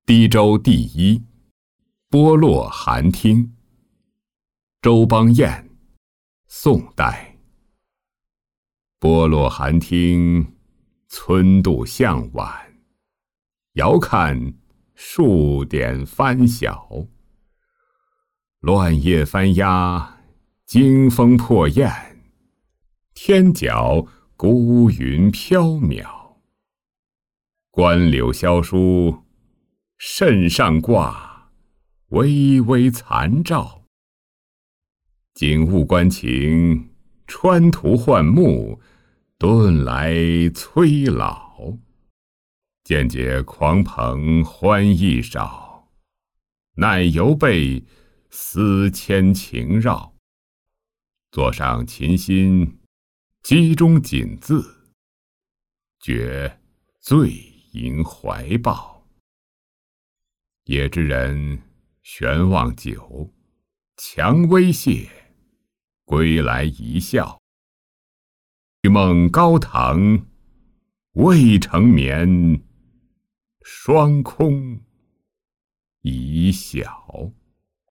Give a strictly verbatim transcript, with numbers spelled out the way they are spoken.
低州第一，波洛寒汀。周邦彦，宋代。波洛寒汀，村渡向晚。遥看数点帆小。乱叶翻鸦，惊风破雁。天角孤云飘渺。关柳萧疏，甚上挂，微微残照。景物关情，川途换木，顿来催老。见解狂朋欢意少，奈犹被思牵情绕。座上琴心，机中锦字，觉醉吟怀抱。也知人悬望久，强微谢，归来一笑。欲梦高堂，未成眠，双空已晓。